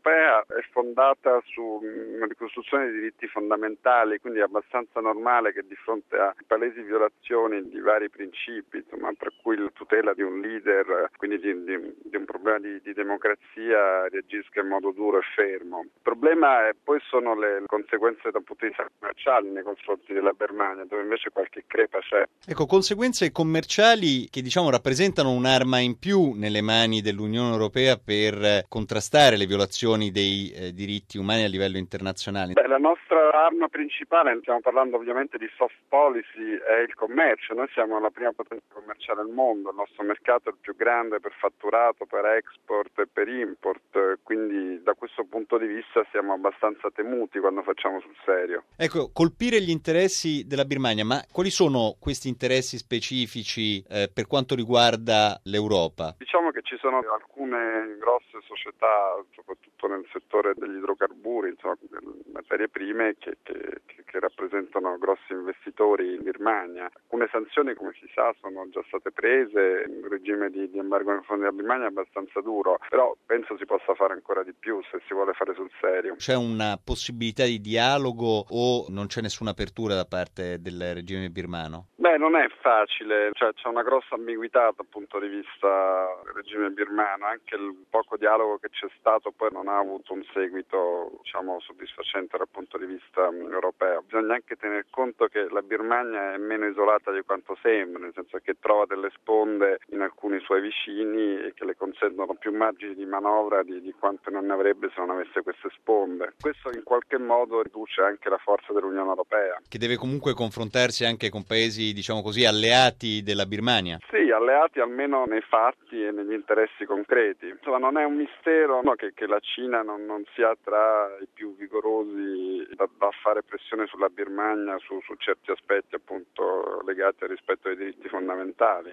Europea è fondata su una ricostruzione dei diritti fondamentali, quindi è abbastanza normale che di fronte a palesi violazioni di vari principi, insomma, tra cui la tutela di un leader, quindi di un problema di democrazia, reagisca in modo duro e fermo. Il problema poi sono le conseguenze dal punto di vista commerciale nei confronti della Birmania, dove invece qualche crepa c'è. Ecco, conseguenze commerciali che rappresentano un'arma in più nelle mani dell'Unione Europea per contrastare le violazioni dei diritti umani a livello internazionale. La nostra arma principale, stiamo parlando ovviamente di soft policy, è il commercio. Noi siamo la prima potenza commerciale al mondo, il nostro mercato è il più grande per fatturato, per export e per import, quindi da questo punto di vista siamo abbastanza temuti quando facciamo sul serio. Ecco, colpire gli interessi della Birmania, ma quali sono questi interessi specifici per quanto riguarda l'Europa? Diciamo che ci sono alcune grosse società, soprattutto nel settore degli idrocarburi, insomma, delle materie prime che rappresentano grossi investitori in Birmania. Alcune sanzioni, come si sa, sono già state prese, il regime di embargo nei confronti della Birmania è abbastanza duro, però penso si possa fare ancora di più se si vuole fare sul serio. C'è una possibilità di dialogo o non c'è nessuna apertura da parte del regime birmano? Non è facile, c'è una grossa ambiguità dal punto di vista del regime birmano, anche il poco dialogo che c'è stato poi non ha avuto un seguito, soddisfacente dal punto di vista europeo. Bisogna anche tener conto che la Birmania è meno isolata di quanto sembra, nel senso che trova delle sponde in alcuni suoi vicini e che le consentono più margini di manovra di quanto non ne avrebbe se non avesse queste sponde. Questo in qualche modo riduce anche la forza dell'Unione Europea, che deve comunque confrontarsi anche con paesi, alleati della Birmania. Sì, alleati almeno nei fatti e negli interessi concreti. Insomma, non è un mistero che la Cina non sia tra i più vigorosi da fare pressione sulla Birmania su certi aspetti appunto legati al rispetto dei diritti fondamentali.